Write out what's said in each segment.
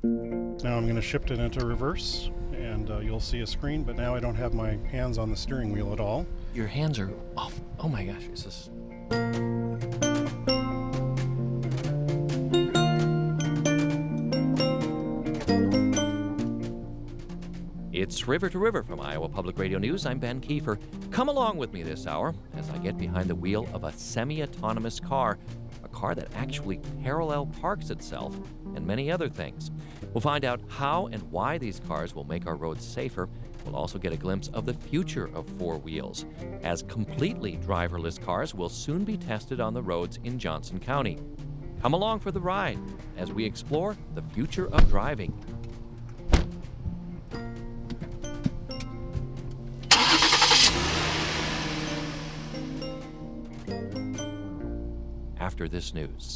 Now I'm going to shift it into reverse, and you'll see a screen, but now I don't have my hands on the steering wheel at all. Your hands are off. Oh my gosh, is this... It's River to River from Iowa Public Radio News. I'm Ben Kiefer. Come along with me this hour as I get behind the wheel of a semi-autonomous car, a car that actually parallel parks itself, and many other things. We'll find out how and why these cars will make our roads safer. We'll also get a glimpse of the future of four wheels, as completely driverless cars will soon be tested on the roads in Johnson County. Come along for the ride as we explore the future of driving. After this news.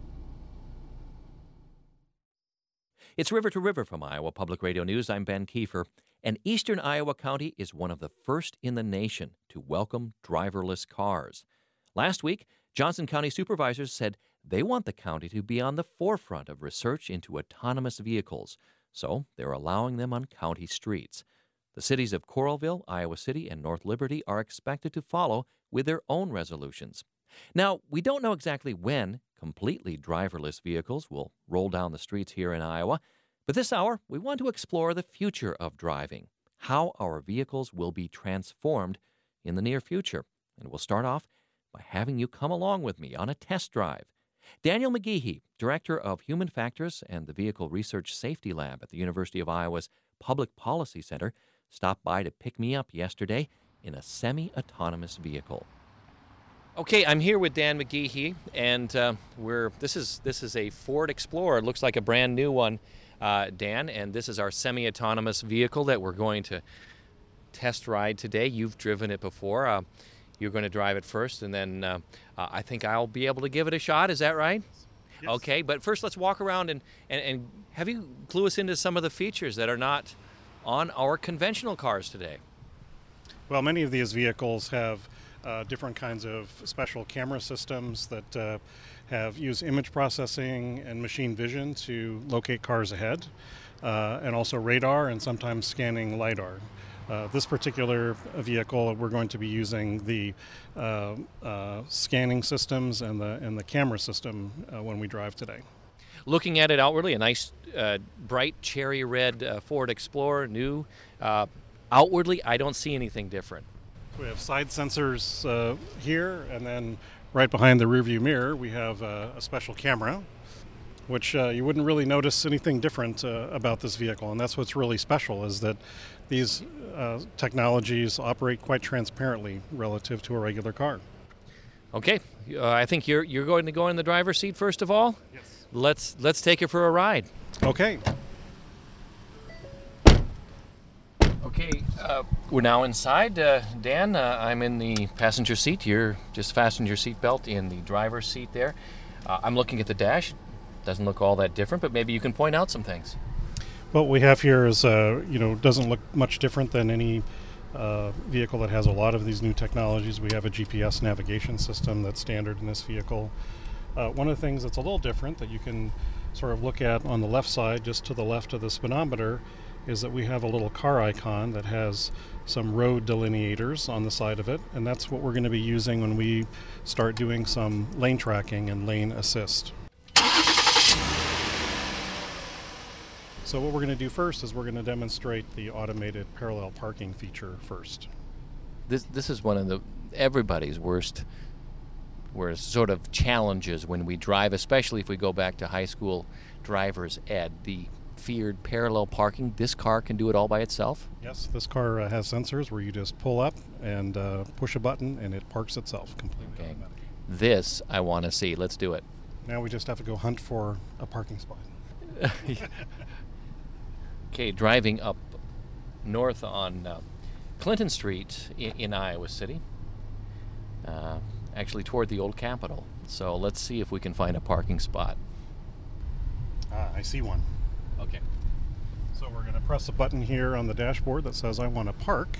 It's River to River from Iowa Public Radio News. I'm Ben Kiefer. And eastern Iowa County is one of the first in the nation to welcome driverless cars. Last week, Johnson County supervisors said they want the county to be on the forefront of research into autonomous vehicles, so they're allowing them on county streets. The cities of Coralville, Iowa City, and North Liberty are expected to follow with their own resolutions. Now, we don't know exactly when completely driverless vehicles will roll down the streets here in Iowa, but this hour we want to explore the future of driving, how our vehicles will be transformed in the near future. And we'll start off by having you come along with me on a test drive. Daniel McGehee, Director of Human Factors and the Vehicle Research Safety Lab at the University of Iowa's Public Policy Center, stopped by to pick me up yesterday in a semi-autonomous vehicle. Okay, I'm here with Dan McGehee, and this is a Ford Explorer. It looks like a brand new one, Dan, and this is our semi-autonomous vehicle that we're going to test ride today. You've driven it before. You're going to drive it first, and then I think I'll be able to give it a shot. Is that right? Yes. Okay, but first let's walk around and have you clue us into some of the features that are not on our conventional cars today. Well, many of these vehicles have different kinds of special camera systems that use image processing and machine vision to locate cars ahead, and also radar and sometimes scanning LiDAR. This particular vehicle, we're going to be using the scanning systems and the camera system when we drive today. Looking at it outwardly, a nice bright cherry red Ford Explorer, new. Outwardly, I don't see anything different. We have side sensors here, and then right behind the rearview mirror we have a special camera, which you wouldn't really notice anything different about this vehicle. And that's what's really special, is that these technologies operate quite transparently relative to a regular car. Okay, I think you're going to go in the driver's seat first of all. Yes. Let's take it for a ride. Okay. Okay, we're now inside. Dan, I'm in the passenger seat. You're just fastened your seatbelt in the driver's seat there. I'm looking at the dash. Doesn't look all that different, but maybe you can point out some things. What we have here is, doesn't look much different than any vehicle that has a lot of these new technologies. We have a GPS navigation system that's standard in this vehicle. One of the things that's a little different that you can sort of look at on the left side, just to the left of the speedometer, is that we have a little car icon that has some road delineators on the side of it, and that's what we're going to be using when we start doing some lane tracking and lane assist. So what we're going to do first is we're going to demonstrate the automated parallel parking feature first. This is one of everybody's worst sort of challenges when we drive, especially if we go back to high school driver's ed, the feared parallel parking. This car can do it all by itself? Yes, this car has sensors where you just pull up and push a button and it parks itself completely. Okay. Automatic. This I want to see. Let's do it. Now we just have to go hunt for a parking spot. Okay, driving up north on Clinton Street in Iowa City, actually toward the old Capitol. So let's see if we can find a parking spot. I see one. Okay. So we're going to press a button here on the dashboard that says I want to park.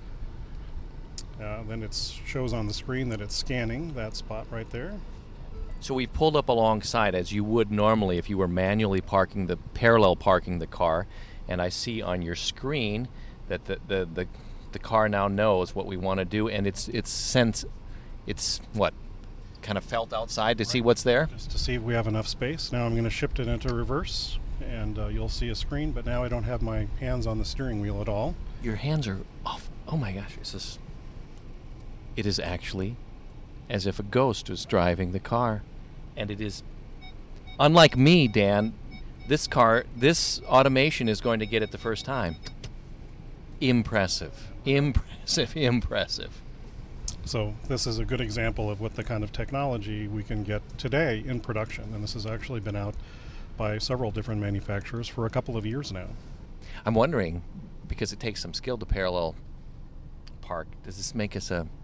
Then it shows on the screen that it's scanning that spot right there. So we've pulled up alongside as you would normally if you were manually parallel parking the car, and I see on your screen that the car now knows what we want to do, and it's what, kind of felt outside to see what's there? Just to see if we have enough space. Now I'm going to shift it into reverse, and you'll see a screen, but now I don't have my hands on the steering wheel at all. Your hands are off. Oh my gosh, it is actually as if a ghost was driving the car. And it is, unlike me, Dan, this automation is going to get it the first time. Impressive. So this is a good example of what the kind of technology we can get today in production. And this has actually been out by several different manufacturers for a couple of years now. I'm wondering, because it takes some skill to parallel park, does this make us a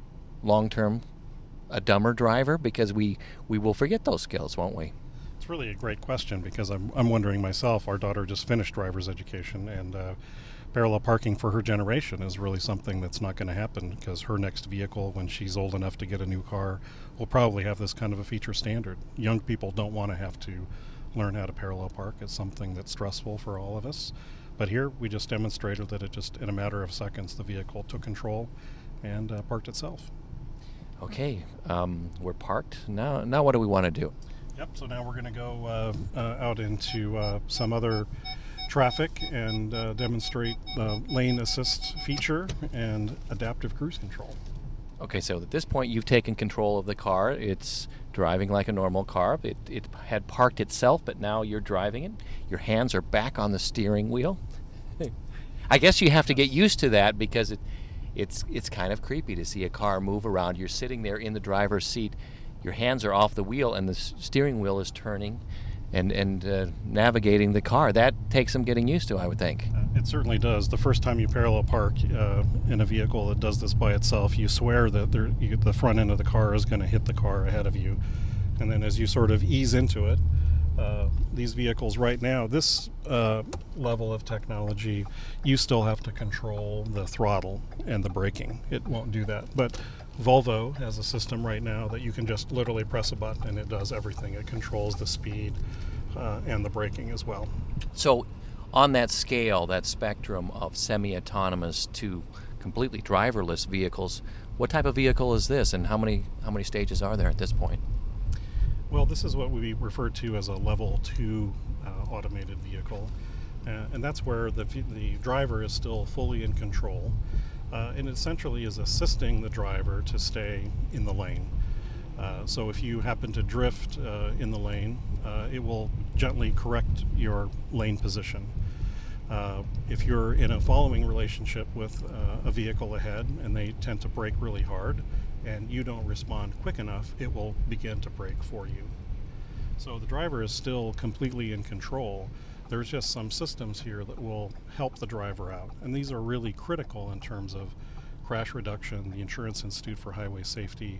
dumber driver? Because we will forget those skills, won't we? It's really a great question, because I'm wondering myself. Our daughter just finished driver's education, and parallel parking for her generation is really something that's not going to happen, because her next vehicle, when she's old enough to get a new car, will probably have this kind of a feature standard. Young people don't want to have to learn how to parallel park. It's something that's stressful for all of us. But here we just demonstrated that it just, in a matter of seconds, the vehicle took control and parked itself. Okay, we're parked. Now what do we want to do? Yep, so now we're going to go out into some other traffic and demonstrate the lane assist feature and adaptive cruise control. Okay, so at this point you've taken control of the car. It's driving like a normal car. It had parked itself, but now you're driving it. Your hands are back on the steering wheel. I guess you have to get used to that, because it's kind of creepy to see a car move around. You're sitting there in the driver's seat. Your hands are off the wheel, and the steering wheel is turning and navigating the car. That takes some getting used to, I would think. It certainly does. The first time you parallel park in a vehicle that does this by itself, you swear that the front end of the car is going to hit the car ahead of you. And then as you sort of ease into it, these vehicles right now, this level of technology, you still have to control the throttle and the braking. It won't do that. But Volvo has a system right now that you can just literally press a button and it does everything. It controls the speed and the braking as well. So on that scale, that spectrum of semi-autonomous to completely driverless vehicles, what type of vehicle is this, and how many stages are there at this point? Well, this is what we refer to as a level 2 automated vehicle, and that's where the driver is still fully in control, and essentially is assisting the driver to stay in the lane. So if you happen to drift in the lane, it will gently correct your lane position. If you're in a following relationship with a vehicle ahead and they tend to brake really hard, and you don't respond quick enough, it will begin to brake for you. So the driver is still completely in control. There's just some systems here that will help the driver out, and these are really critical in terms of crash reduction. The Insurance Institute for Highway Safety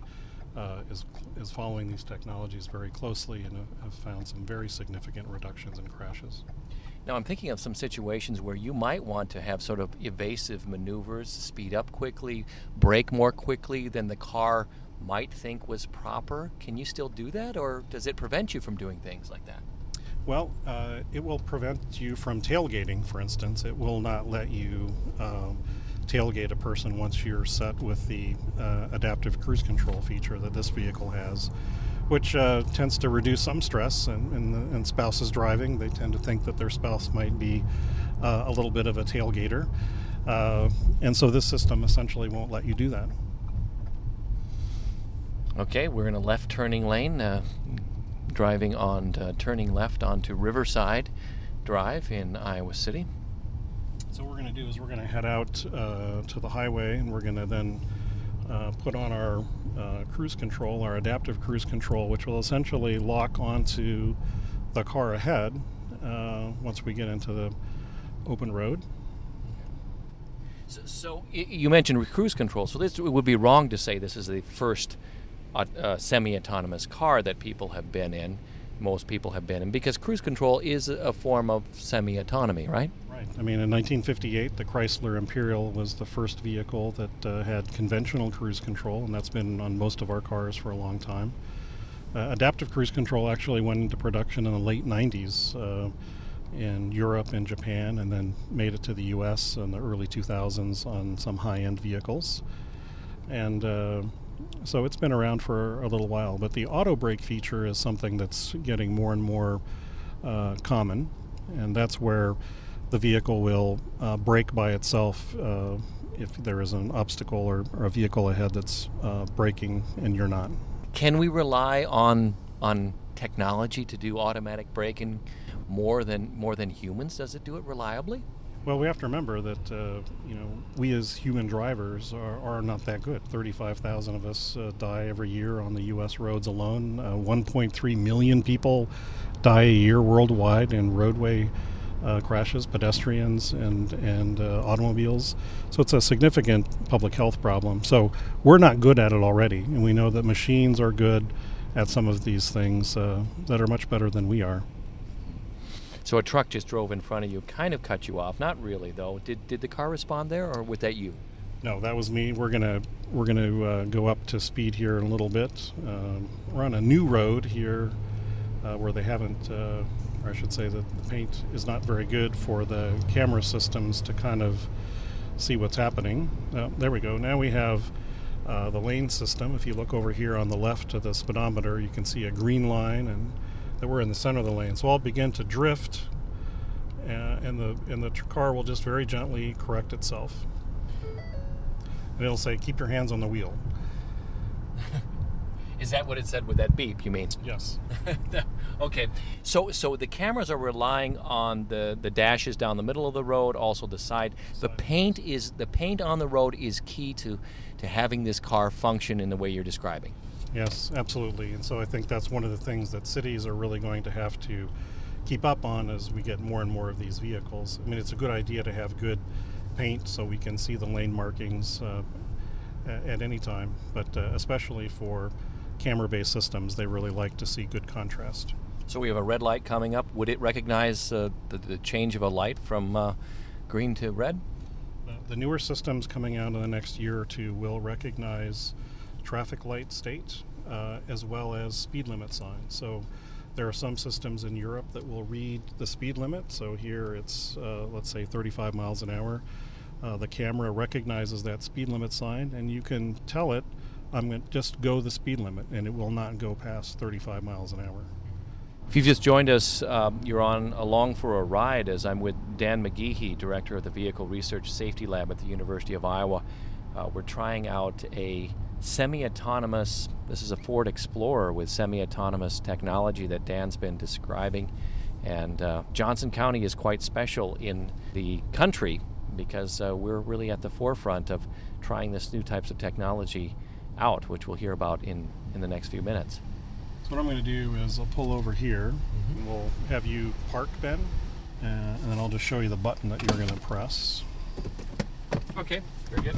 is following these technologies very closely and have found some very significant reductions in crashes. Now, I'm thinking of some situations where you might want to have sort of evasive maneuvers, speed up quickly, brake more quickly than the car might think was proper. Can you still do that, or does it prevent you from doing things like that? Well, it will prevent you from tailgating, for instance. It will not let you tailgate a person once you're set with the adaptive cruise control feature that this vehicle has, which tends to reduce some stress. And spouses driving, they tend to think that their spouse might be a little bit of a tailgater. And so this system essentially won't let you do that. Okay, we're in a left turning lane, driving on turning left onto Riverside Drive in Iowa City. So what we're going to do is we're going to head out to the highway, and we're going to then put on our cruise control, our adaptive cruise control, which will essentially lock onto the car ahead once we get into the open road. So you mentioned cruise control, so it would be wrong to say this is the first semi-autonomous car that people have been in, most people have been in, because cruise control is a form of semi-autonomy, right? Right. I mean, in 1958, the Chrysler Imperial was the first vehicle that had conventional cruise control, and that's been on most of our cars for a long time. Adaptive cruise control actually went into production in the late 90s in Europe and Japan, and then made it to the US in the early 2000s on some high-end vehicles. And so it's been around for a little while, but the auto brake feature is something that's getting more and more common, and that's where the vehicle will brake by itself if there is an obstacle or a vehicle ahead that's braking and you're not. Can we rely on technology to do automatic braking more than humans? Does it do it reliably? Well, we have to remember that we as human drivers are not that good. 35,000 of us die every year on the U.S. roads alone. 1.3 million people die a year worldwide in roadway crashes, pedestrians and automobiles. So it's a significant public health problem. So we're not good at it already, and we know that machines are good at some of these things that are much better than we are. So a truck just drove in front of you, kind of cut you off. Not really, though. Did the car respond there, or was that you? No, that was me. We're gonna go up to speed here in a little bit. We're on a new road here where they haven't, or I should say that the paint is not very good for the camera systems to kind of see what's happening. There we go. Now we have the lane system. If you look over here on the left of the speedometer, you can see a green line, and that we're in the center of the lane. So I'll begin to drift, and the car will just very gently correct itself. And it'll say, "Keep your hands on the wheel." Is that what it said with that beep, you mean? Yes. Okay. So the cameras are relying on the dashes down the middle of the road, also the side. The paint on the road is key to having this car function in the way you're describing. Yes, absolutely. And so I think that's one of the things that cities are really going to have to keep up on as we get more and more of these vehicles. I mean, it's a good idea to have good paint so we can see the lane markings at any time, but especially for camera-based systems, they really like to see good contrast. So we have a red light coming up. Would it recognize the change of a light from green to red? The newer systems coming out in the next year or two will recognize traffic light state as well as speed limit signs. So there are some systems in Europe that will read the speed limit. So here it's let's say 35 miles an hour. The camera recognizes that speed limit sign, and you can tell it, I'm going to just go the speed limit, and it will not go past 35 miles an hour. If you've just joined us, you're along for a ride as I'm with Dan McGehee, Director of the Vehicle Research Safety Lab at the University of Iowa. We're trying out a semi-autonomous, this is a Ford Explorer with semi-autonomous technology that Dan's been describing. And Johnson County is quite special in the country because we're really at the forefront of trying this new types of technology out, which we'll hear about in the next few minutes. So what I'm going to do is I'll pull over here, and we'll have you park, Ben, and then I'll just show you the button that you're going to press. Okay, very good.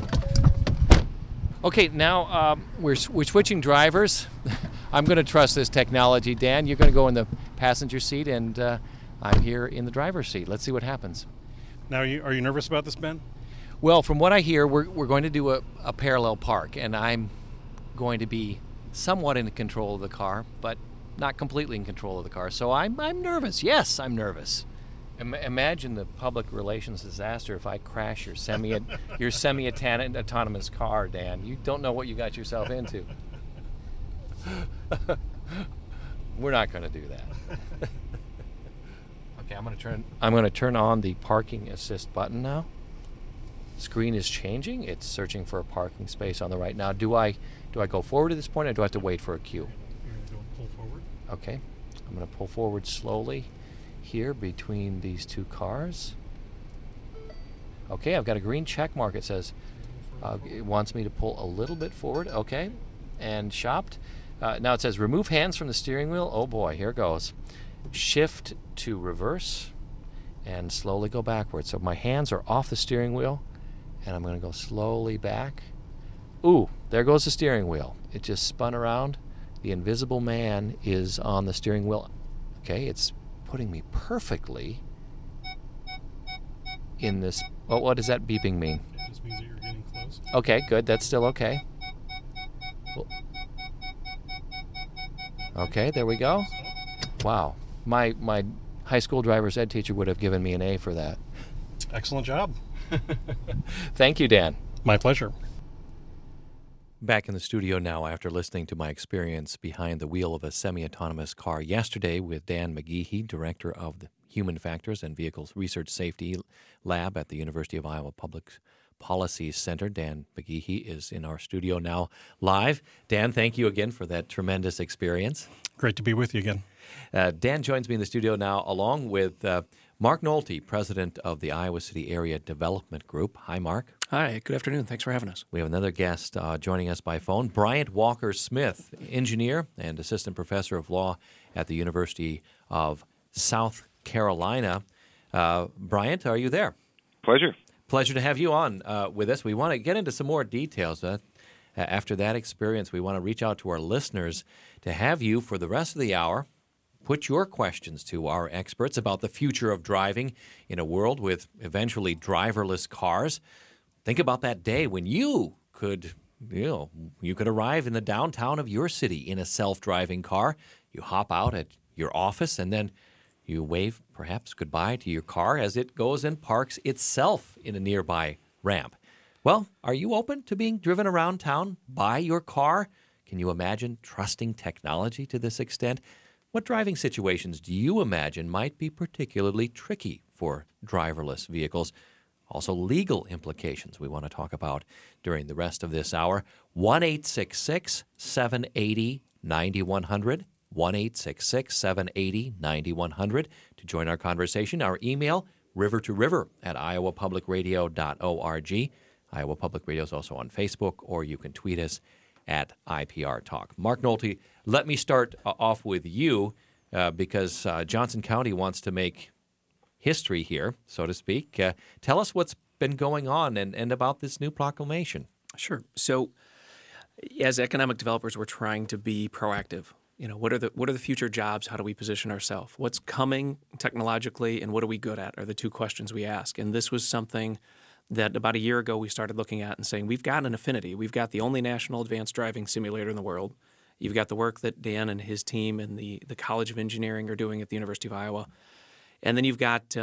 Okay, now we're switching drivers. I'm going to trust this technology. Dan, you're going to go in the passenger seat, and I'm here in the driver's seat. Let's see what happens. Now, are you nervous about this, Ben? Well, from what I hear, we're going to do a parallel park, and I'm going to be somewhat in control of the car, but not completely in control of the car. So I'm nervous. Yes, I'm nervous. Imagine the public relations disaster if I crash your semi-autonomous car, Dan. You don't know what you got yourself into. We're not going to do that. Okay, I'm going to turn on the parking assist button now. Screen is changing. It's searching for a parking space on the right. Now, do I go forward at this point, or do I have to wait for a cue? You're going to go pull forward. Okay. I'm going to pull forward slowly here between these two cars. Okay, I've got a green check mark. It says it wants me to pull a little bit forward. Okay, and shopped. Now it says remove hands from the steering wheel. Oh boy, here goes. Shift to reverse and slowly go backwards. So my hands are off the steering wheel, and I'm going to go slowly back. Ooh, there goes the steering wheel. It just spun around. The invisible man is on the steering wheel. Okay, it's putting me perfectly in this. Oh, what does that beeping mean? It just means that you're getting close. Okay, good. That's still okay. Well, Okay, there we go. Wow. My high school driver's ed teacher would have given me an A for that. Excellent job. Thank you, Dan. My pleasure. Back in the studio now after listening to my experience behind the wheel of a semi-autonomous car yesterday with Dan McGeehee, Director of the Human Factors and Vehicles Research Safety Lab at the University of Iowa Public Policy Center. Dan McGeehee is in our studio now live. Dan, thank you again for that tremendous experience. Great to be with you again. Dan joins me in the studio now along with Mark Nolte, President of the Iowa City Area Development Group. Hi, Mark. Hi, good afternoon. Thanks for having us. We have another guest joining us by phone, Bryant Walker-Smith, engineer and assistant professor of law at the University of South Carolina. Bryant, are you there? Pleasure to have you on with us. We want to get into some more details. After that experience, we want to reach out to our listeners to have you, for the rest of the hour, put your questions to our experts about the future of driving in a world with eventually driverless cars. Think about that day when you could arrive in the downtown of your city in a self-driving car. You hop out at your office and then you wave perhaps goodbye to your car as it goes and parks itself in a nearby ramp. Well, are you open to being driven around town by your car? Can you imagine trusting technology to this extent? What driving situations do you imagine might be particularly tricky for driverless vehicles? Also, legal implications we want to talk about during the rest of this hour. 1-866-780-9100. 1-866-780-9100 to join our conversation. Our email, rivertoriver@iowapublicradio.org. Iowa Public Radio is also on Facebook, or you can tweet us at IPR Talk. Mark Nolte, let me start off with you because Johnson County wants to make history here, so to speak. Tell us what's been going on and about this new proclamation. Sure. So as economic developers, we're trying to be proactive. You know, what are the future jobs? How do we position ourselves? What's coming technologically, and what are we good at are the two questions we ask. And this was something that about a year ago we started looking at and saying, we've got an affinity. We've got the only national advanced driving simulator in the world. You've got the work that Dan and his team and the College of Engineering are doing at the University of Iowa. And then you've got,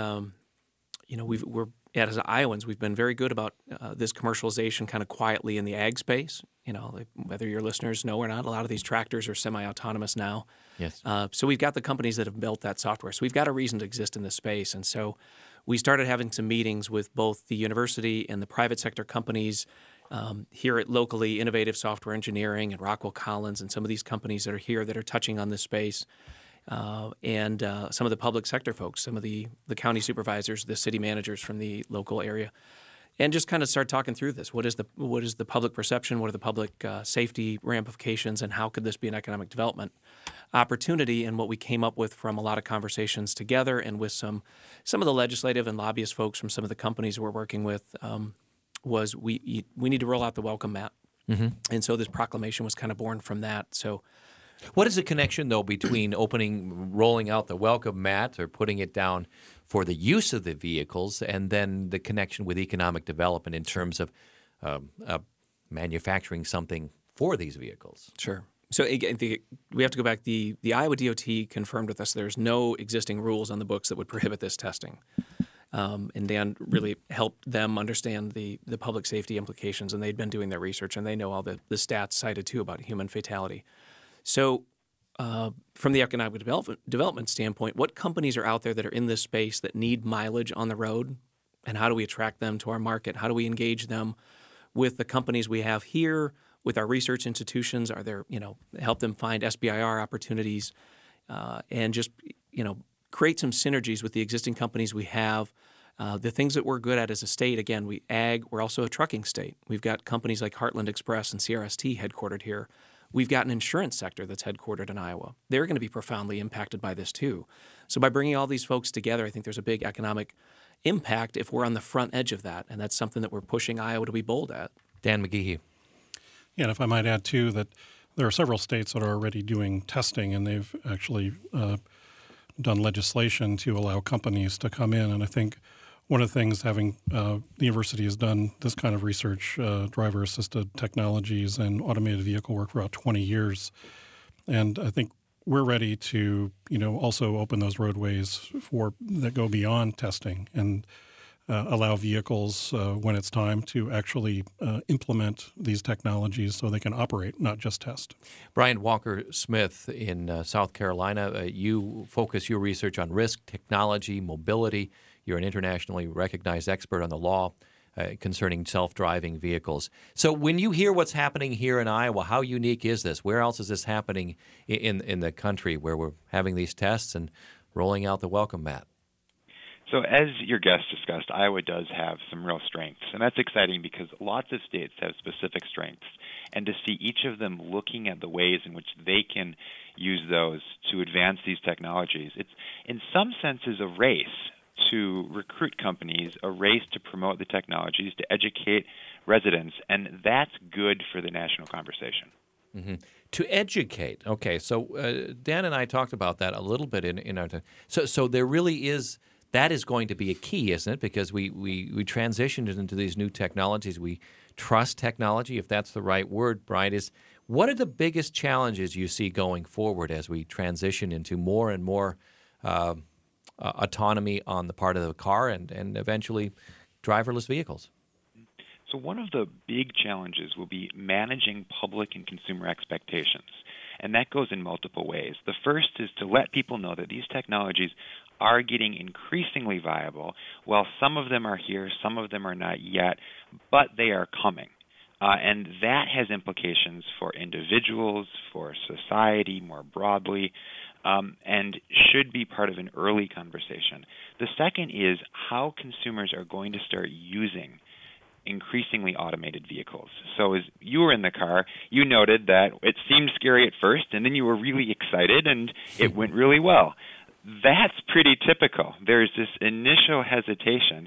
as Iowans, we've been very good about this commercialization kind of quietly in the ag space. You know, whether your listeners know or not, a lot of these tractors are semi-autonomous now. Yes. So we've got the companies that have built that software. So we've got a reason to exist in this space. And so we started having some meetings with both the university and the private sector companies here at locally Innovative Software Engineering and Rockwell Collins and some of these companies that are here that are touching on this space. And some of the public sector folks, some of the county supervisors, the city managers from the local area, and just kind of start talking through this. What is the public perception? What are the public safety ramifications? And how could this be an economic development opportunity? And what we came up with from a lot of conversations together and with some of the legislative and lobbyist folks from some of the companies we're working with was we need to roll out the welcome mat. Mm-hmm. And so this proclamation was kind of born from that. So. What is the connection, though, between rolling out the welcome mat or putting it down for the use of the vehicles and then the connection with economic development in terms of manufacturing something for these vehicles? Sure. So again, we have to go back. The Iowa DOT confirmed with us there's no existing rules on the books that would prohibit this testing. And Dan really helped them understand the public safety implications, and they'd been doing their research, and they know all the stats cited, too, about human fatality. So from the economic development standpoint, what companies are out there that are in this space that need mileage on the road, and how do we attract them to our market? How do we engage them with the companies we have here, with our research institutions? Are there, help them find SBIR opportunities and just, create some synergies with the existing companies we have. The things that we're good at as a state, again, we're also a trucking state. We've got companies like Heartland Express and CRST headquartered here. We've got an insurance sector that's headquartered in Iowa. They're going to be profoundly impacted by this too. So by bringing all these folks together, I think there's a big economic impact if we're on the front edge of that, and that's something that we're pushing Iowa to be bold at. Dan McGeehee. Yeah, and if I might add too that there are several states that are already doing testing, and they've actually done legislation to allow companies to come in. And I think one of the things the university has done this kind of research, driver-assisted technologies and automated vehicle work for about 20 years. And I think we're ready to, also open those roadways that go beyond testing and allow vehicles when it's time to actually implement these technologies so they can operate, not just test. Brian Walker-Smith in South Carolina, you focus your research on risk, technology, mobility. You're an internationally recognized expert on the law concerning self-driving vehicles. So when you hear what's happening here in Iowa, how unique is this? Where else is this happening in the country where we're having these tests and rolling out the welcome mat? So as your guest discussed, Iowa does have some real strengths, and that's exciting because lots of states have specific strengths, and to see each of them looking at the ways in which they can use those to advance these technologies, it's in some senses a race to recruit companies, a race to promote the technologies, to educate residents, and that's good for the national conversation. Mm-hmm. To educate. Okay, so Dan and I talked about that a little bit in our time. So there really is. That is going to be a key, isn't it? Because we transitioned into these new technologies. We trust technology, if that's the right word, Brian. What are the biggest challenges you see going forward as we transition into more and more autonomy on the part of the car and eventually driverless vehicles? So one of the big challenges will be managing public and consumer expectations. And that goes in multiple ways. The first is to let people know that these technologies are getting increasingly viable. While some of them are here, some of them are not yet, but they are coming. And that has implications for individuals, for society more broadly, and should be part of an early conversation. The second is how consumers are going to start using increasingly automated vehicles. So as you were in the car, you noted that it seemed scary at first, and then you were really excited, and it went really well. That's pretty typical. There's this initial hesitation,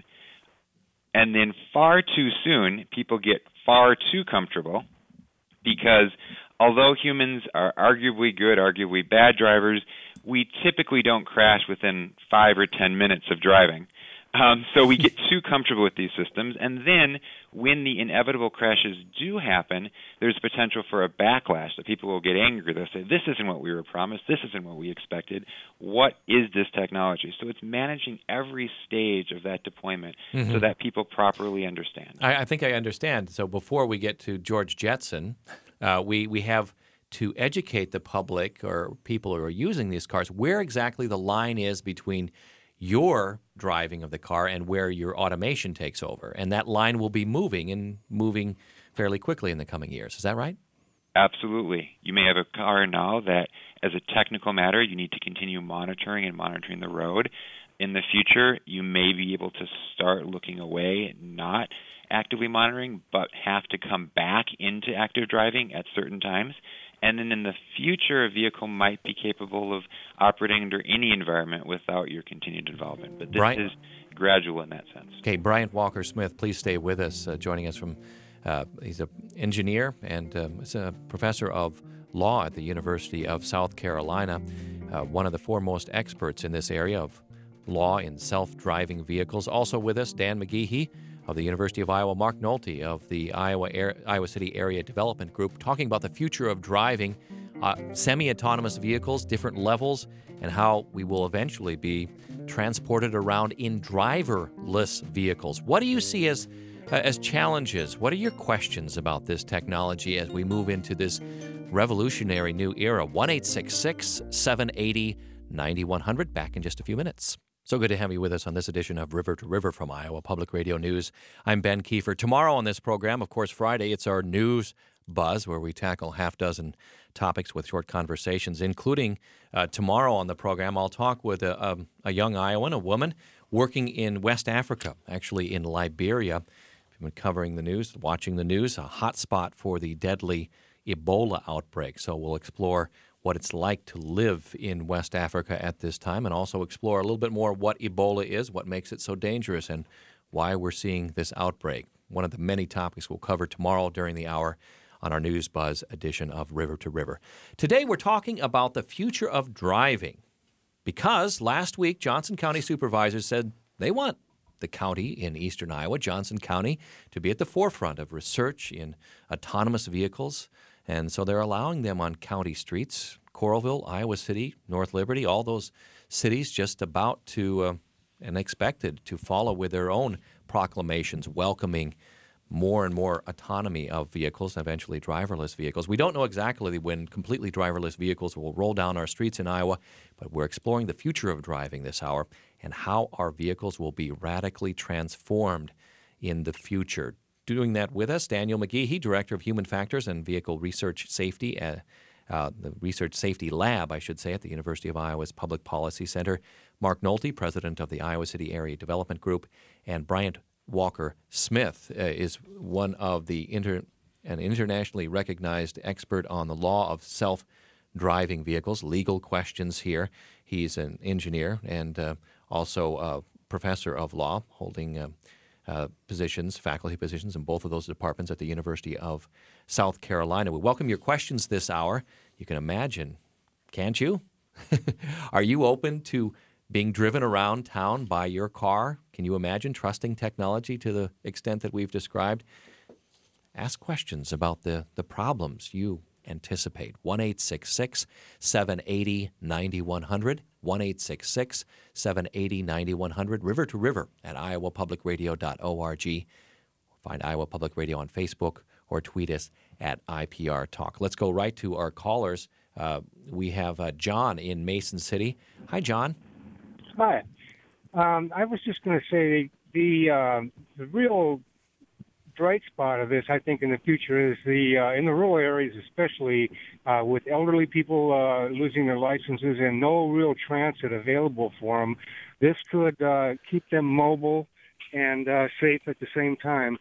and then far too soon, people get far too comfortable because although humans are arguably good, arguably bad drivers, we typically don't crash within 5 or 10 minutes of driving. So we get too comfortable with these systems, and then when the inevitable crashes do happen, there's potential for a backlash, that people will get angry. They'll say, this isn't what we were promised, this isn't what we expected, what is this technology? So it's managing every stage of that deployment so that people properly understand. I think I understand. So before we get to George Jetson, we have to educate the public or people who are using these cars where exactly the line is between your driving of the car and where your automation takes over. And that line will be moving fairly quickly in the coming years. Is that right? Absolutely. You may have a car now that, as a technical matter, you need to continue monitoring the road. In the future, you may be able to start looking away, not actively monitoring, but have to come back into active driving at certain times. And then in the future, a vehicle might be capable of operating under any environment without your continued involvement. But this is gradual in that sense. Okay, Brian Walker-Smith, please stay with us, joining us from, he's an engineer and is a professor of law at the University of South Carolina, one of the foremost experts in this area of law in self-driving vehicles. Also with us, Dan McGehee of the University of Iowa, Mark Nolte of the Iowa City Area Development Group, talking about the future of driving, semi-autonomous vehicles, different levels, and how we will eventually be transported around in driverless vehicles. What do you see as challenges? What are your questions about this technology as we move into this revolutionary new era? 1-866-780-9100. Back in just a few minutes. So good to have you with us on this edition of River to River from Iowa Public Radio News. I'm Ben Kiefer. Tomorrow on this program, of course, Friday, it's our News Buzz, where we tackle half dozen topics with short conversations, including tomorrow on the program, I'll talk with a young Iowan, a woman, working in West Africa, actually in Liberia. We've been covering the news, watching the news, a hot spot for the deadly Ebola outbreak. So we'll explore what it's like to live in West Africa at this time, and also explore a little bit more what Ebola is, what makes it so dangerous, and why we're seeing this outbreak. One of the many topics we'll cover tomorrow during the hour on our News Buzz edition of River to River. Today we're talking about the future of driving, because last week Johnson County supervisors said they want the county in eastern Iowa, Johnson County, to be at the forefront of research in autonomous vehicles. And so they're allowing them on county streets, Coralville, Iowa City, North Liberty, all those cities just about to and expected to follow with their own proclamations welcoming more and more autonomy of vehicles, eventually driverless vehicles. We don't know exactly when completely driverless vehicles will roll down our streets in Iowa, but we're exploring the future of driving this hour and how our vehicles will be radically transformed in the future. Doing that with us, Daniel McGehee, Director of Human Factors and Vehicle Research Safety, the Research Safety Lab, I should say, at the University of Iowa's Public Policy Center. Mark Nolte, President of the Iowa City Area Development Group, and Bryant Walker Smith is one of the an internationally recognized expert on the law of self-driving vehicles, legal questions here. He's an engineer and also a professor of law, holding positions, faculty positions in both of those departments at the University of South Carolina. We welcome your questions this hour. You can imagine, can't you? Are you open to being driven around town by your car? Can you imagine trusting technology to the extent that we've described? Ask questions about the problems you anticipate. 1-866-780-9100, 1-866-780-9100, river to river at iowapublicradio.org. Find Iowa Public Radio on Facebook or tweet us at IPR Talk. Let's go right to our callers. We have John in Mason City. Hi, John. Hi. I was just going to say the real bright spot of this, I think, in the future is in the rural areas, especially with elderly people losing their licenses and no real transit available for them. This could keep them mobile and safe at the same time.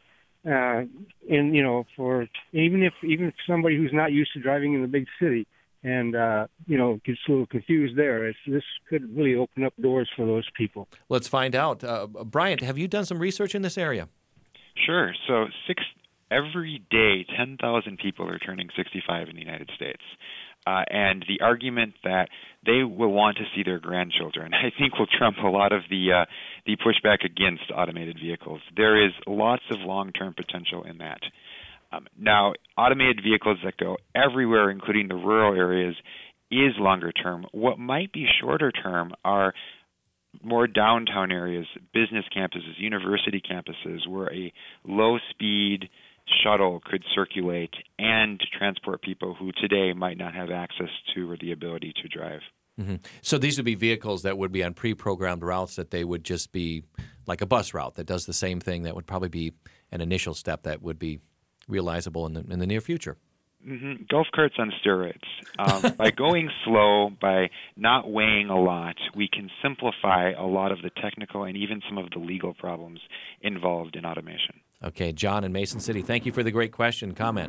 For even if somebody who's not used to driving in the big city and gets a little confused there, this could really open up doors for those people. Let's find out. Bryant, have you done some research in this area? Sure. So every day, 10,000 people are turning 65 in the United States. And the argument that they will want to see their grandchildren, I think, will trump a lot of the pushback against automated vehicles. There is lots of long-term potential in that. Now, automated vehicles that go everywhere, including the rural areas, is longer term. What might be shorter term are more downtown areas, business campuses, university campuses, where a low-speed shuttle could circulate and transport people who today might not have access to or the ability to drive. Mm-hmm. So these would be vehicles that would be on pre-programmed routes, that they would just be like a bus route that does the same thing. That would probably be an initial step that would be realizable in the near future. Mm-hmm. Golf carts on steroids. By going slow, by not weighing a lot, we can simplify a lot of the technical and even some of the legal problems involved in automation. Okay, John in Mason City, thank you for the great comment.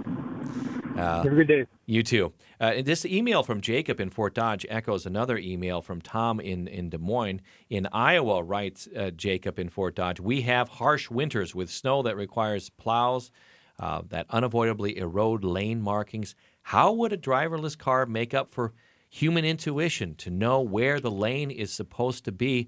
Have a good day. You too. This email from Jacob in Fort Dodge echoes another email from Tom in Des Moines. In Iowa, writes Jacob in Fort Dodge, we have harsh winters with snow that requires plows that unavoidably erode lane markings. How would a driverless car make up for human intuition to know where the lane is supposed to be?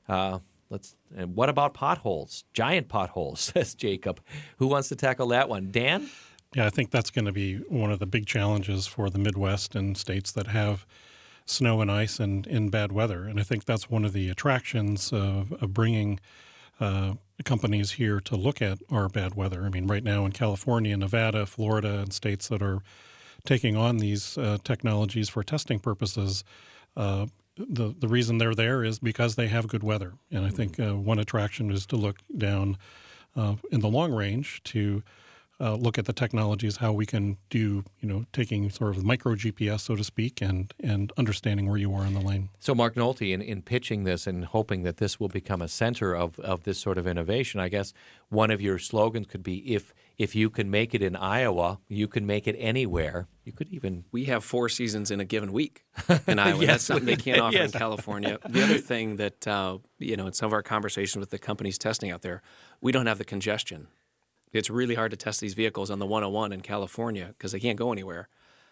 What about potholes? Giant potholes, says Jacob. Who wants to tackle that one? Dan? Yeah, I think that's going to be one of the big challenges for the Midwest and states that have snow and ice and in bad weather. And I think that's one of the attractions of bringing companies here to look at our bad weather. I mean, right now in California, Nevada, Florida, and states that are taking on these technologies for testing purposes, the reason they're there is because they have good weather. And I think one attraction is to look down in the long range to look at the technologies, how we can do, taking sort of micro GPS, so to speak, and understanding where you are in the lane. So, Mark Nolte, in pitching this and hoping that this will become a center of this sort of innovation, I guess one of your slogans could be, if you can make it in Iowa, you can make it anywhere. You could even... We have 4 seasons in a given week in Iowa. Yes, that's something they can't offer yes. in California. The other thing that, in some of our conversations with the companies testing out there, we don't have the congestion. It's really hard to test these vehicles on the 101 in California because they can't go anywhere.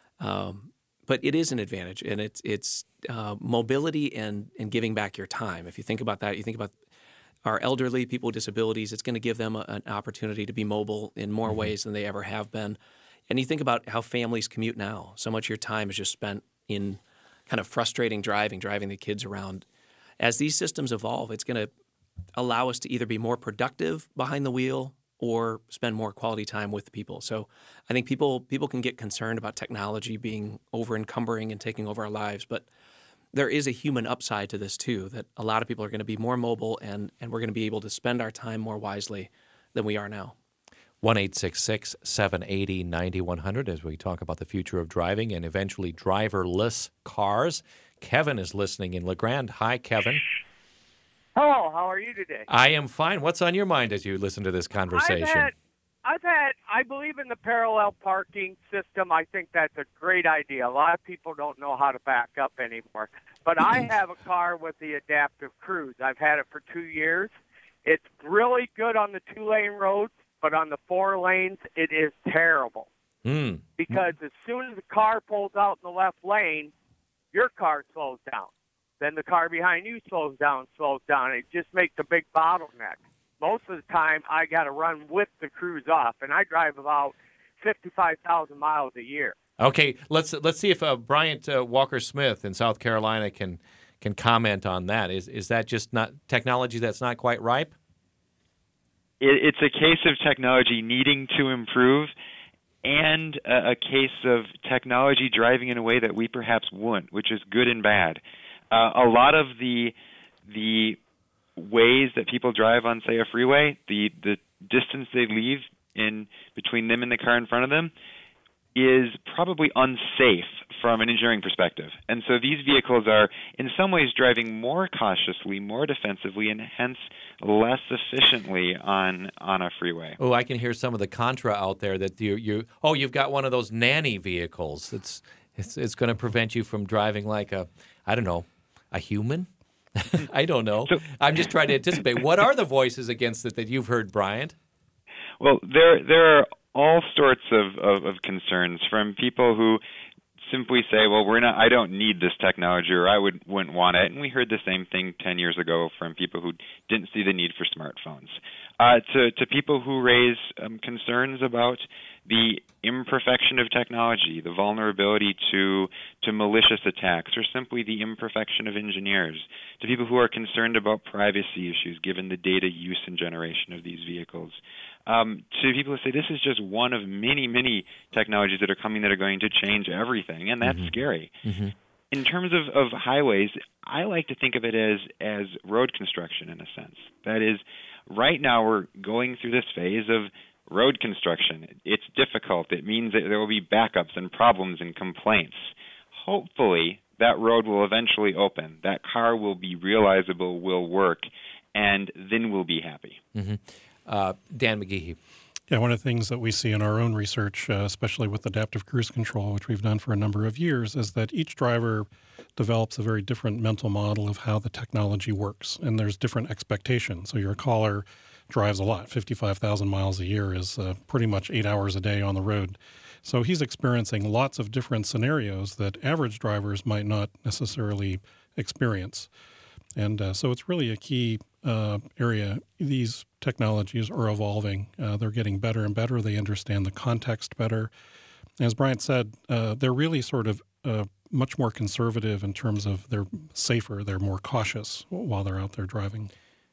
But it is an advantage, and it's mobility and giving back your time. If you think about that, you think about our elderly people with disabilities, it's going to give them an opportunity to be mobile in more ways than they ever have been. And you think about how families commute now. So much of your time is just spent in kind of frustrating driving the kids around. As these systems evolve, it's going to allow us to either be more productive behind the wheel or spend more quality time with the people. So I think people can get concerned about technology being over-encumbering and taking over our lives, but there is a human upside to this too, that a lot of people are going to be more mobile and we're going to be able to spend our time more wisely than we are now. 1-866-780-9100 as we talk about the future of driving and eventually driverless cars. Kevin is listening in La Grande. Hi, Kevin. Hello, how are you today? I am fine. What's on your mind as you listen to this conversation? I believe in the parallel parking system. I think that's a great idea. A lot of people don't know how to back up anymore. But I have a car with the adaptive cruise. I've had it for 2 years. It's really good on the 2-lane roads, but on the 4 lanes, it is terrible. Because as soon as the car pulls out in the left lane, your car slows down. Then the car behind you slows down. It just makes a big bottleneck. Most of the time, I got to run with the cruise off, and I drive about 55,000 miles a year. Okay, let's see if Bryant Walker Smith in South Carolina can comment on that. Is that just not technology that's not quite ripe? It's a case of technology needing to improve, and a case of technology driving in a way that we perhaps wouldn't, which is good and bad. A lot of the ways that people drive on, say, a freeway, the distance they leave in between them and the car in front of them is probably unsafe from an engineering perspective. And so these vehicles are in some ways driving more cautiously, more defensively, and hence less efficiently on a freeway. Oh, I can hear some of the contra out there that you've got one of those nanny vehicles. It's going to prevent you from driving like a human? I don't know. So, I'm just trying to anticipate. What are the voices against it that you've heard, Bryant? Well, there are all sorts of concerns from people who simply say, well, I don't need this technology, or I wouldn't want it. And we heard the same thing 10 years ago from people who didn't see the need for smartphones. To people who raise concerns about the imperfection of technology, the vulnerability to malicious attacks, or simply the imperfection of engineers, to people who are concerned about privacy issues given the data use and generation of these vehicles, to people who say this is just one of many, many technologies that are coming that are going to change everything, and that's scary. Mm-hmm. In terms of highways, I like to think of it as road construction in a sense. That is, right now we're going through this phase of road construction. It's difficult. It means that there will be backups and problems and complaints. Hopefully, that road will eventually open. That car will be realizable, will work, and then we'll be happy. Mm-hmm. Dan McGehee. Yeah, one of the things that we see in our own research, especially with adaptive cruise control, which we've done for a number of years, is that each driver develops a very different mental model of how the technology works, and there's different expectations. So your caller drives a lot. 55,000 miles a year is pretty much 8 hours a day on the road. So he's experiencing lots of different scenarios that average drivers might not necessarily experience. And so it's really a key area. These technologies are evolving. They're getting better and better. They understand the context better. As Bryant said, they're really sort of much more conservative in terms of they're safer, they're more cautious while they're out there driving.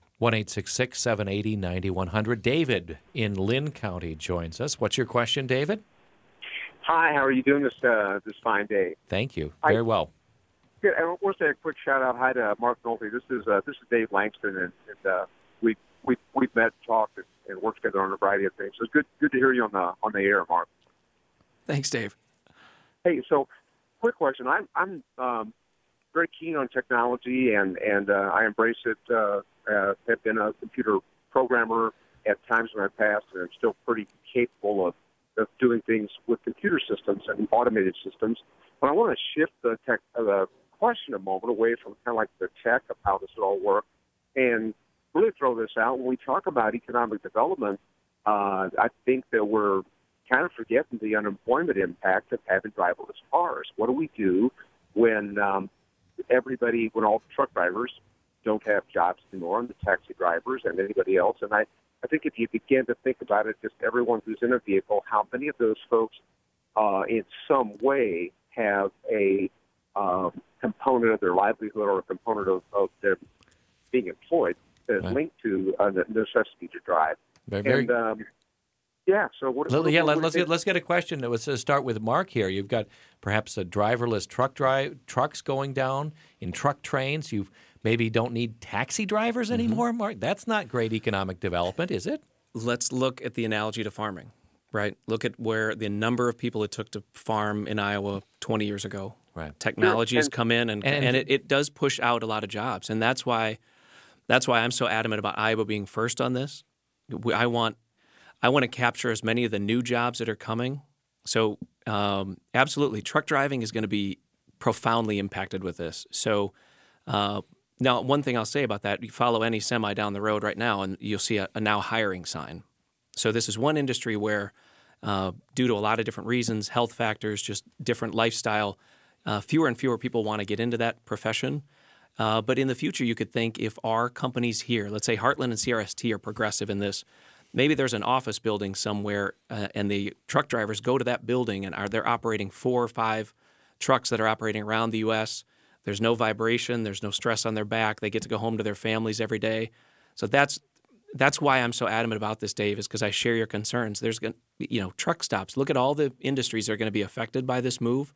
1-866-780-9100. David in Lynn County joins us. What's your question, David? Hi, how are you doing this fine day? Thank you. Very well. Good. I want to say a quick shout out. Hi to Mark Nolte. This is Dave Langston, and we've met, talked, and worked together on a variety of things. So it's good to hear you on the air, Mark. Thanks, Dave. Hey, so quick question. I'm very keen on technology, and I embrace it. Have been a computer programmer at times in my past, and I'm still pretty capable of doing things with computer systems and automated systems. But I want to shift the question a moment away from kind of like the tech of how this would all work and really throw this out. When we talk about economic development, I think that we're kind of forgetting the unemployment impact of having driverless cars. What do we do when all the truck drivers don't have jobs anymore, and the taxi drivers and anybody else? And I think if you begin to think about it, just everyone who's in a vehicle, how many of those folks in some way have a component of their livelihood or a component of their being employed that is linked to the necessity to drive. Very. Yeah. So let's get a question. Let's start with Mark here. You've got perhaps a driverless trucks going down in truck trains. You maybe don't need taxi drivers anymore, Mark. That's not great economic development, is it? Let's look at the analogy to farming, right? Look at where the number of people it took to farm in Iowa 20 years ago. Right. Technology has come in, and it does push out a lot of jobs, and that's why I'm so adamant about Iowa being first on this. I want to capture as many of the new jobs that are coming. So absolutely, truck driving is going to be profoundly impacted with this. So now, one thing I'll say about that, you follow any semi down the road right now, and you'll see a now hiring sign. So this is one industry where, due to a lot of different reasons, health factors, just different lifestyle, fewer and fewer people want to get into that profession. But in the future, you could think if our companies here, let's say Heartland and CRST are progressive in this, maybe there's an office building somewhere and the truck drivers go to that building and they're operating 4 or 5 trucks that are operating around the U.S. There's no vibration. There's no stress on their back. They get to go home to their families every day. So that's why I'm so adamant about this, Dave, is because I share your concerns. There's going to, truck stops. Look at all the industries that are going to be affected by this move.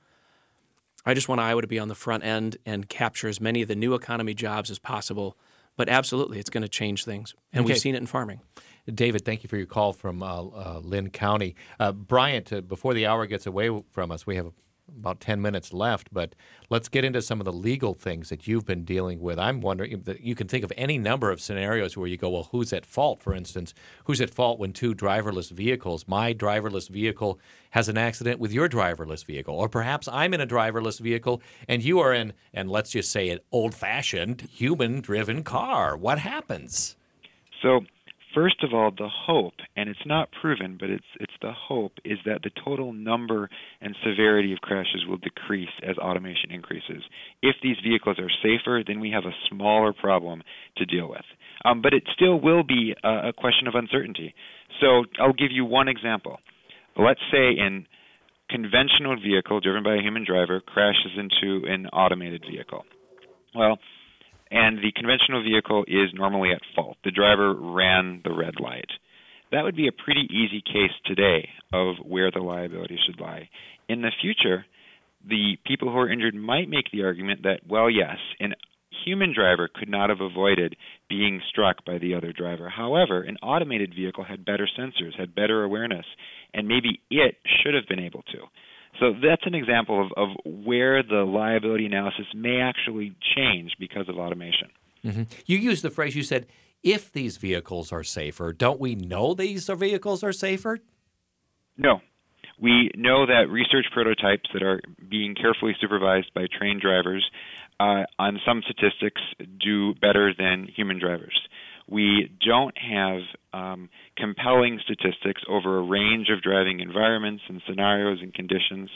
I just want Iowa to be on the front end and capture as many of the new economy jobs as possible. But absolutely, it's going to change things. And we've seen it in farming. David, thank you for your call from Lynn County. Bryant, before the hour gets away from us, we have about 10 minutes left, but let's get into some of the legal things that you've been dealing with. I'm wondering, you can think of any number of scenarios where you go, well, who's at fault? For instance, who's at fault when 2 driverless vehicles, my driverless vehicle has an accident with your driverless vehicle, or perhaps I'm in a driverless vehicle and you are in, and let's just say an old-fashioned human-driven car. What happens? So first of all, the hope, and it's not proven, but it's the hope, is that the total number and severity of crashes will decrease as automation increases. If these vehicles are safer, then we have a smaller problem to deal with. But it still will be a question of uncertainty. So I'll give you one example. Let's say a conventional vehicle driven by a human driver crashes into an automated vehicle. Well, and the conventional vehicle is normally at fault. The driver ran the red light. That would be a pretty easy case today of where the liability should lie. In the future, the people who are injured might make the argument that, well, yes, an human driver could not have avoided being struck by the other driver. However, an automated vehicle had better sensors, had better awareness, and maybe it should have been able to. So that's an example of where the liability analysis may actually change because of automation. Mm-hmm. You used the phrase, you said, if these vehicles are safer. Don't we know these vehicles are safer? No. We know that research prototypes that are being carefully supervised by trained drivers on some statistics do better than human drivers. We don't have compelling statistics over a range of driving environments and scenarios and conditions,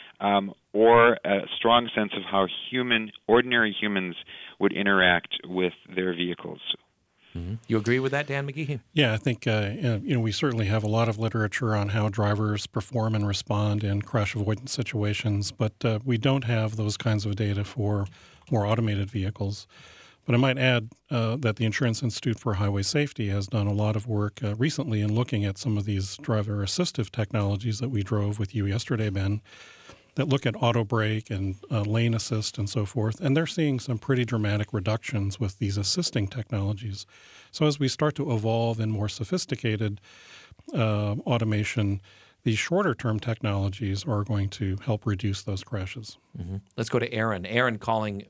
or a strong sense of how ordinary humans would interact with their vehicles. Mm-hmm. You agree with that, Dan McGehee? Yeah, I think we certainly have a lot of literature on how drivers perform and respond in crash avoidance situations, but we don't have those kinds of data for more automated vehicles. But I might add that the Insurance Institute for Highway Safety has done a lot of work recently in looking at some of these driver assistive technologies that we drove with you yesterday, Ben, that look at auto brake and lane assist and so forth. And they're seeing some pretty dramatic reductions with these assisting technologies. So as we start to evolve in more sophisticated automation, these shorter-term technologies are going to help reduce those crashes. Mm-hmm. Let's go to Aaron. Aaron calling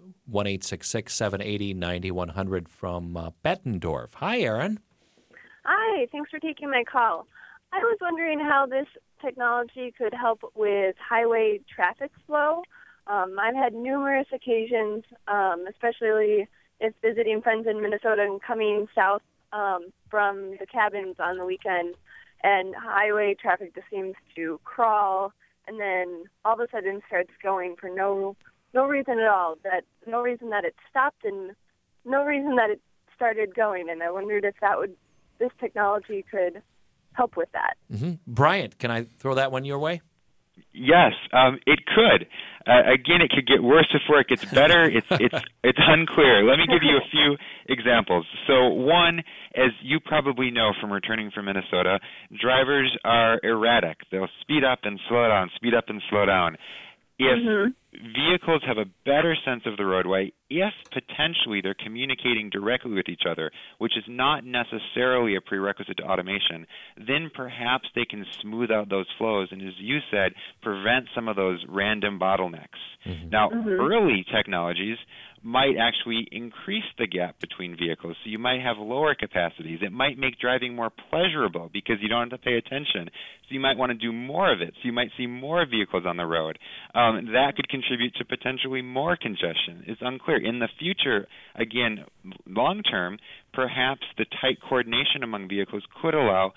1-866-780-9100 from Bettendorf. Hi, Aaron. Hi, thanks for taking my call. I was wondering how this technology could help with highway traffic flow. I've had numerous occasions, especially if visiting friends in Minnesota and coming south from the cabins on the weekend, and highway traffic just seems to crawl, and then all of a sudden starts going for no reason at all. No reason that it stopped, and no reason that it started going. And I wondered if this technology could help with that. Mm-hmm. Bryant, can I throw that one your way? Yes, it could. Again, it could get worse before it gets better. It's unclear. Let me give you a few examples. So one, as you probably know from returning from Minnesota, drivers are erratic. They'll speed up and slow down, speed up and slow down. If vehicles have a better sense of the roadway, if potentially they're communicating directly with each other, which is not necessarily a prerequisite to automation, then perhaps they can smooth out those flows and, as you said, prevent some of those random bottlenecks. Now, early technologies might actually increase the gap between vehicles. So you might have lower capacities. It might make driving more pleasurable because you don't have to pay attention. So you might want to do more of it. So you might see more vehicles on the road. That could contribute to potentially more congestion. It's unclear. In the future, again, long term, perhaps the tight coordination among vehicles could allow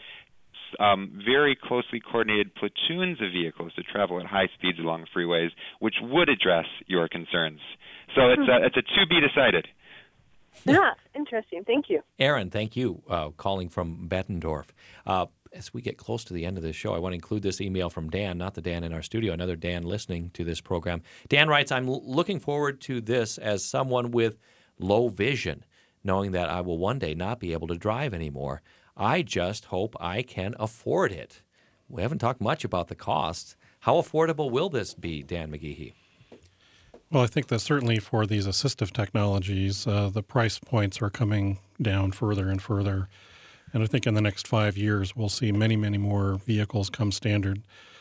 very closely coordinated platoons of vehicles to travel at high speeds along freeways, which would address your concerns. So it's a to be decided. Yeah, interesting. Thank you. Aaron, thank you, calling from Bettendorf. As we get close to the end of this show, I want to include this email from Dan, not the Dan in our studio, another Dan listening to this program. Dan writes, I'm looking forward to this as someone with low vision, knowing that I will one day not be able to drive anymore. I just hope I can afford it. We haven't talked much about the costs. How affordable will this be, Dan McGehee? Well, I think that certainly for these assistive technologies, the price points are coming down further and further. And I think in the next 5 years, we'll see many, many more vehicles come standard.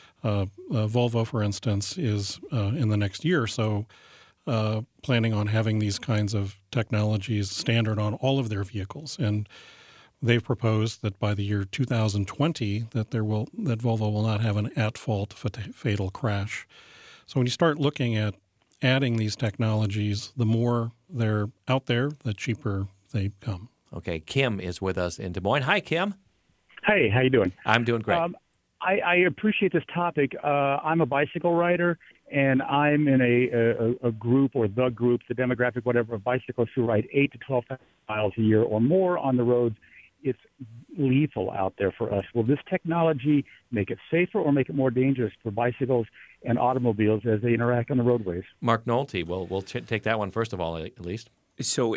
Volvo, for instance, is in the next year or so planning on having these kinds of technologies standard on all of their vehicles. And they've proposed that by the year 2020 that Volvo will not have an at-fault fatal crash. So when you start looking at adding these technologies, the more they're out there, the cheaper they come. Okay, Kim is with us in Des Moines. Hi, Kim. Hey, how you doing? I'm doing great. I appreciate this topic. I'm a bicycle rider, and I'm in a group or the group, the demographic, whatever, of bicyclists who ride 8 to 12,000 miles a year or more on the roads. It's lethal out there for us. Will this technology make it safer or make it more dangerous for bicycles and automobiles as they interact on the roadways? Mark Nolte, we'll take that one first of all, at least. So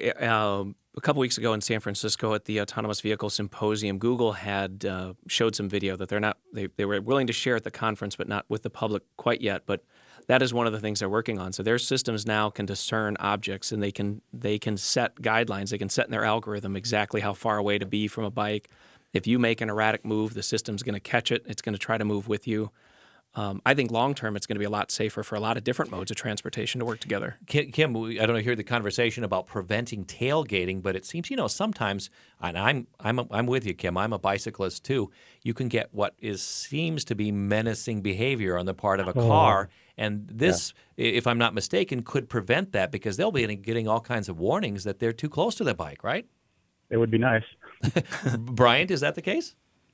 a couple weeks ago in San Francisco at the Autonomous Vehicle Symposium, Google had showed some video that they were willing to share at the conference, but not with the public quite yet. But that is one of the things they're working on. So their systems now can discern objects, and they can set guidelines. They can set in their algorithm exactly how far away to be from a bike. If you make an erratic move, the system's going to catch it. It's going to try to move with you. I think long-term it's going to be a lot safer for a lot of different modes of transportation to work together. Kim, I don't know, hear the conversation about preventing tailgating, but it seems, sometimes, and I'm with you, Kim, I'm a bicyclist too, you can get what seems to be menacing behavior on the part of a car, and this, if I'm not mistaken, could prevent that because they'll be getting all kinds of warnings that they're too close to the bike, right? It would be nice. Bryant, is that the case?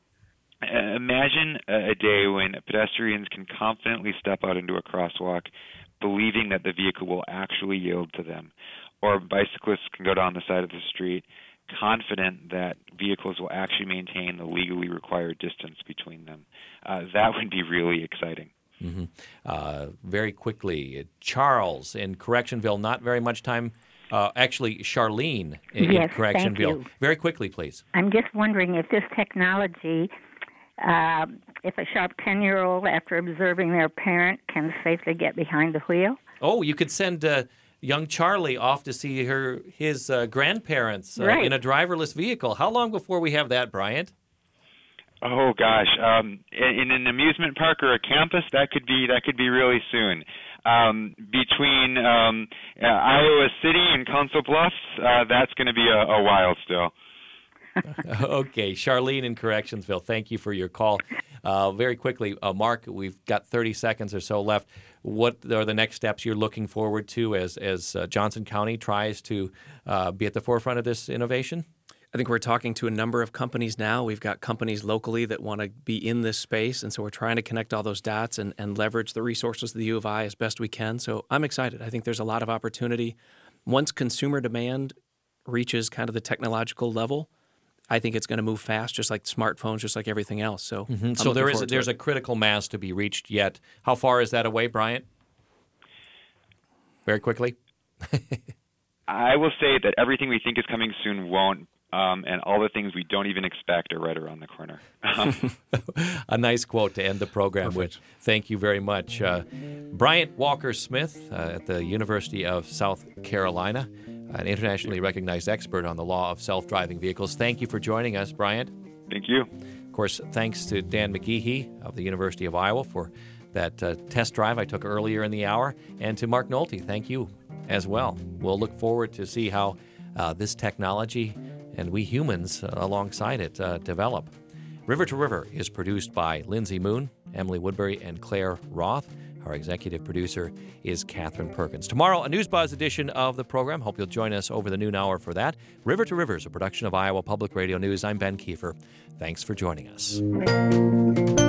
Imagine a day when pedestrians can confidently step out into a crosswalk believing that the vehicle will actually yield to them, or bicyclists can go down the side of the street confident that vehicles will actually maintain the legally required distance between them. That would be really exciting. Mm-hmm. Very quickly, Charles in Correctionville, not very much time. Actually, Charlene in Correctionville. Thank you. Very quickly, please. I'm just wondering if this technology, if a sharp 10-year-old, after observing their parent, can safely get behind the wheel. Oh, you could send young Charlie off to see his grandparents in a driverless vehicle. How long before we have that, Bryant? Oh gosh, in an amusement park or a campus, that could be really soon. Between Iowa City and Council Bluffs, that's going to be a while still. Okay, Charlene in Correctionsville, thank you for your call. Very quickly, Mark, we've got 30 seconds or so left. What are the next steps you're looking forward to as Johnson County tries to be at the forefront of this innovation? I think we're talking to a number of companies now. We've got companies locally that want to be in this space, and so we're trying to connect all those dots and leverage the resources of the U of I as best we can. So I'm excited. I think there's a lot of opportunity. Once consumer demand reaches kind of the technological level, I think it's going to move fast, just like smartphones, just like everything else. So, I'm So looking there's a critical mass to be reached yet. How far is that away, Bryant? Very quickly. I will say that everything we think is coming soon won't, and all the things we don't even expect are right around the corner. A nice quote to end the program with. Thank you very much. Bryant Walker-Smith at the University of South Carolina, an internationally recognized expert on the law of self-driving vehicles. Thank you for joining us, Bryant. Thank you. Of course, thanks to Dan McGehee of the University of Iowa for that test drive I took earlier in the hour, and to Mark Nolte, thank you as well. We'll look forward to see how this technology and we humans alongside it develop. River to River is produced by Lindsay Moon, Emily Woodbury, and Claire Roth. Our executive producer is Catherine Perkins. Tomorrow, a News Buzz edition of the program. Hope you'll join us over the noon hour for that. River to River is a production of Iowa Public Radio News. I'm Ben Kiefer. Thanks for joining us.